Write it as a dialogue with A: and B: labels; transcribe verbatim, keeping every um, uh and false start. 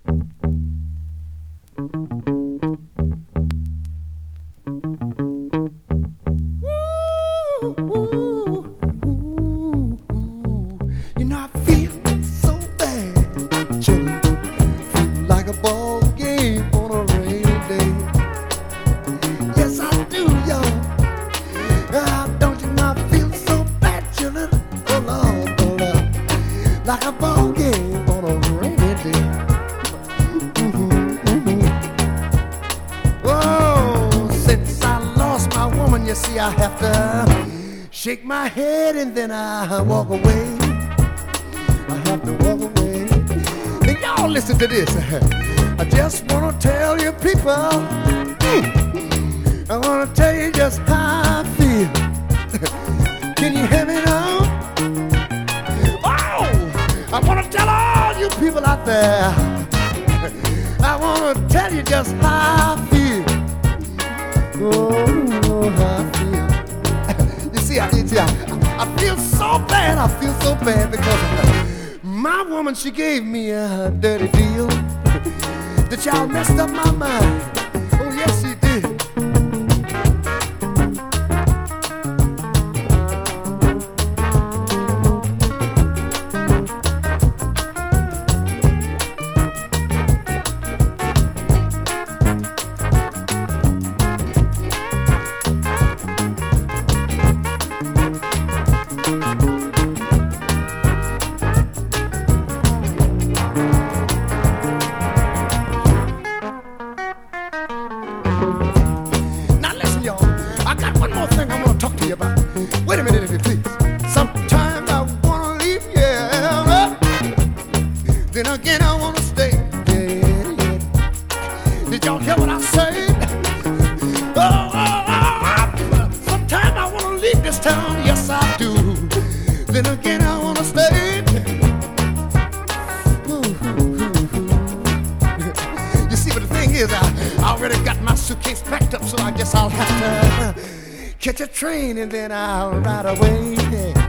A: You know, I feel so bad, chillin', feel like a ball game on a rainy day. Yes, I do, y'all. Ah, don't you know I feel so bad, chillin', oh Lord, oh Lord, like a ball game on a rainy day. Mm-hmm, mm-hmm. Oh, since I lost my woman, you see, I have to shake my head and then I walk away. I have to walk away. And y'all listen to this. I just want to tell you people, mm, I want to tell you just how I feel. Can you hear me now? Oh, I want to tell all you people out there, I want to tell you just how I feel. Oh, how I feel. You see, I, see I, I feel so bad, I feel so bad because my woman, she gave me a dirty deal. The child messed up my mind. Oh, yes, she did. Wait a minute, if you please. Sometimes I wanna leave, yeah. Then again I wanna stay, yeah, yeah. Did y'all hear what I said? Oh, oh, oh, oh. Sometimes I wanna leave this town, yes I do. Then again I wanna stay. Ooh, ooh, ooh, ooh. You see, but the thing is, I, I already got my suitcase packed up, so I guess I'll have to catch a train and then I'll ride away.